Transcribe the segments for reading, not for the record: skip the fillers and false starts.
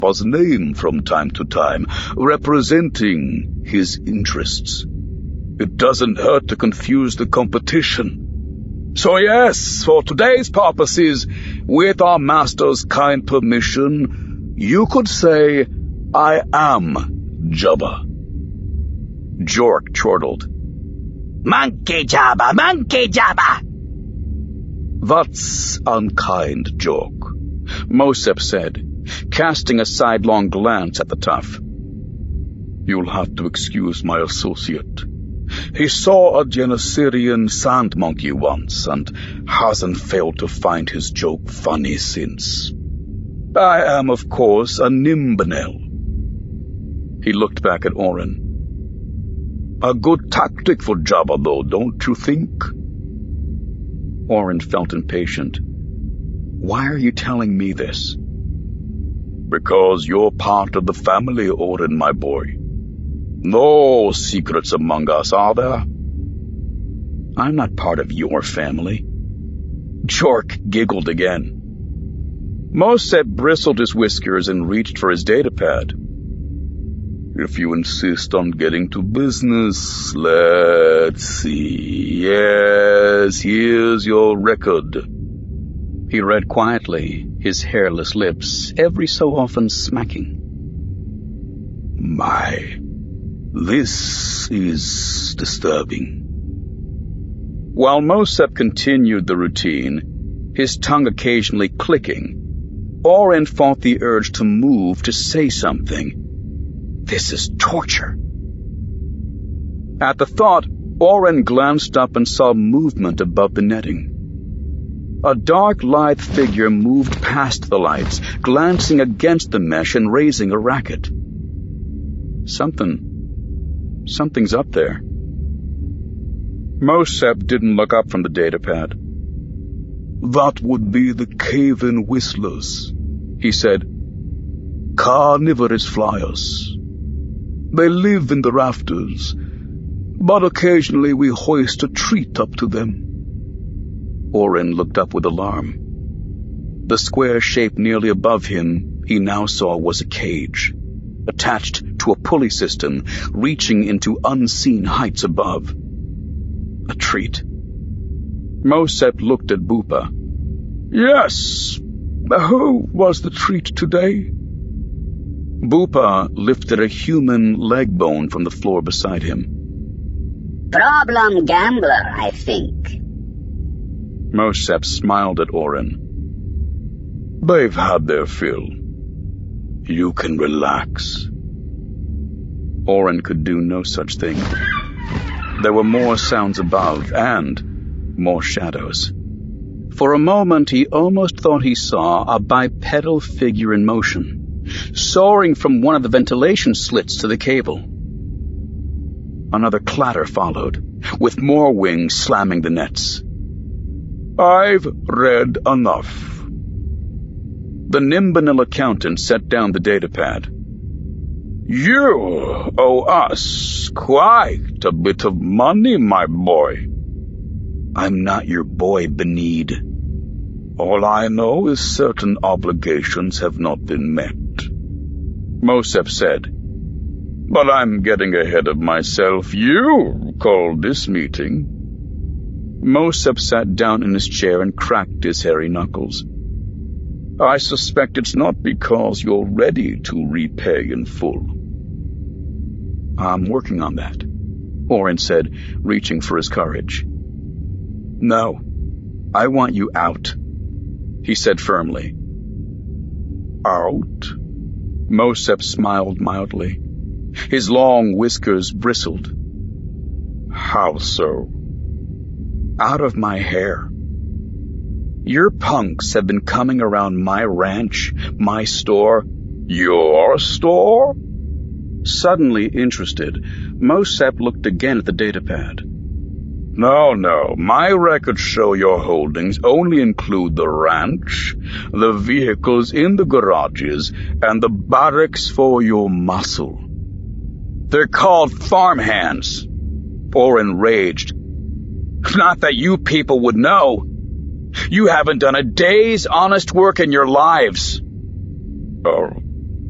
Jabba's name from time to time, representing his interests. It doesn't hurt to confuse the competition. So yes, for today's purposes, with our master's kind permission, you could say, I am Jabba. Jork chortled. Monkey Jabba, Monkey Jabba! That's unkind, Jork, Mosep said, casting a sidelong glance at the tough. You'll have to excuse my associate. He saw a Genosirian sand monkey once and hasn't failed to find his joke funny since. I am, of course, a Nimbinel. He looked back at Oren. A good tactic for Jabba, though, don't you think? Oren felt impatient. Why are you telling me this? Because you're part of the family, Oren, my boy. No secrets among us, are there? I'm not part of your family. Jork giggled again. Mosep bristled his whiskers and reached for his datapad. If you insist on getting to business, let's see. Yes, here's your record. He read quietly, his hairless lips every so often smacking. My, this is disturbing. While Mosep continued the routine, his tongue occasionally clicking, Oren fought the urge to move, to say something. This is torture. At the thought, Oren glanced up and saw movement above the netting. A dark, lithe figure moved past the lights, glancing against the mesh and raising a racket. Something's up there. Mosep didn't look up from the datapad. That would be the cave-in whistlers, he said. Carnivorous flyers. They live in the rafters, but occasionally we hoist a treat up to them. Oren looked up with alarm. The square shape nearly above him he now saw was a cage, attached to a pulley system reaching into unseen heights above. A treat. Mosep looked at Bupa. Yes, who was the treat today? Bupa lifted a human leg bone from the floor beside him. Problem gambler, I think. Mosep smiled at Oren. They've had their fill. You can relax. Oren could do no such thing. There were more sounds above and more shadows. For a moment he almost thought he saw a bipedal figure in motion, soaring from one of the ventilation slits to the cable. Another clatter followed, with more wings slamming the nets. I've read enough. The Nimbinel accountant set down the datapad. You owe us quite a bit of money, my boy. I'm not your boy, Benid. All I know is certain obligations have not been met, Mosep said. But I'm getting ahead of myself. You called this meeting. Mosep sat down in his chair and cracked his hairy knuckles. I suspect it's not because you're ready to repay in full. I'm working on that, Oren said, reaching for his courage. No, I want you out, he said firmly. Out? Mosep smiled mildly. His long whiskers bristled. How so? Out of my hair. Your punks have been coming around my ranch, my store. Your store? Suddenly interested, Mosep looked again at the datapad. No, my records show your holdings only include the ranch, the vehicles in the garages, and the barracks for your muscle. They're called farmhands. Oren raged. Not that you people would know. You haven't done a day's honest work in your lives. Oh,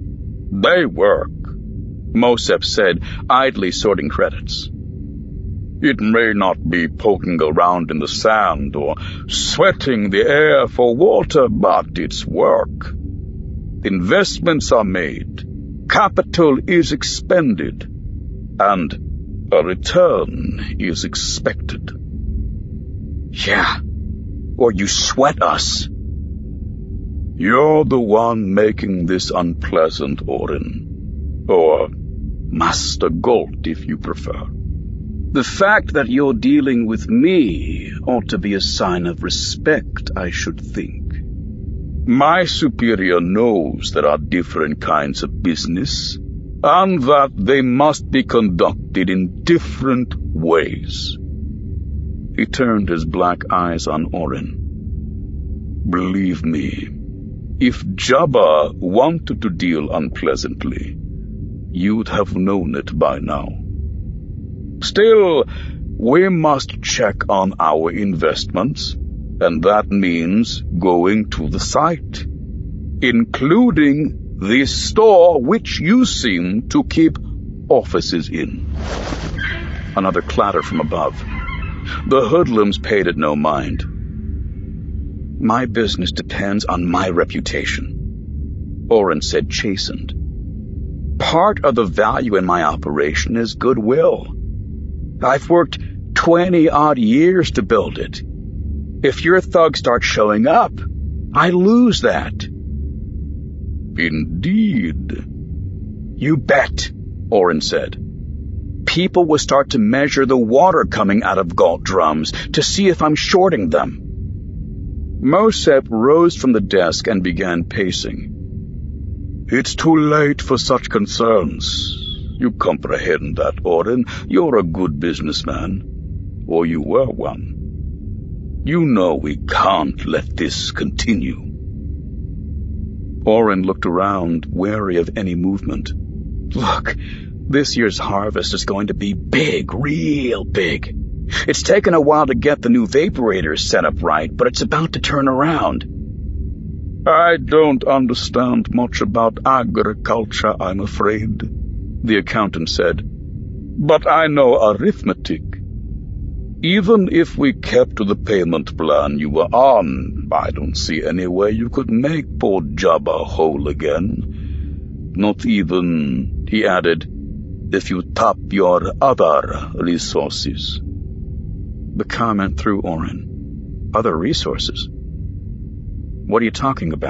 They work, Mosep said, idly sorting credits. It may not be poking around in the sand or sweating the air for water, but it's work. Investments are made, capital is expended, and a return is expected. Yeah, or you sweat us. You're the one making this unpleasant, Orin. Or Master Golt, if you prefer. The fact that you're dealing with me ought to be a sign of respect, I should think. My superior knows there are different kinds of business, and that they must be conducted in different ways. He turned his black eyes on Orin. Believe me, if Jabba wanted to deal unpleasantly, you'd have known it by now. Still, we must check on our investments, and that means going to the site, including the store which you seem to keep offices in. Another clatter from above. The hoodlums paid it no mind. My business depends on my reputation, Orin said, chastened. Part of the value in my operation is goodwill. I've worked 20-odd years to build it. If your thugs start showing up, I lose that. Indeed. You bet, Orin said. People will start to measure the water coming out of Gault drums to see if I'm shorting them. Mosep rose from the desk and began pacing. It's too late for such concerns. You comprehend that, Orin. You're a good businessman. Or you were one. You know we can't let this continue. Orin looked around, wary of any movement. Look, this year's harvest is going to be big, real big. It's taken a while to get the new vaporators set up right, but it's about to turn around. I don't understand much about agriculture, I'm afraid, the accountant said. But I know arithmetic. Even if we kept to the payment plan you were on, I don't see any way you could make poor Jabba whole again. Not even, he added, if you top your other resources. The comment threw Orin. Other resources? What are you talking about?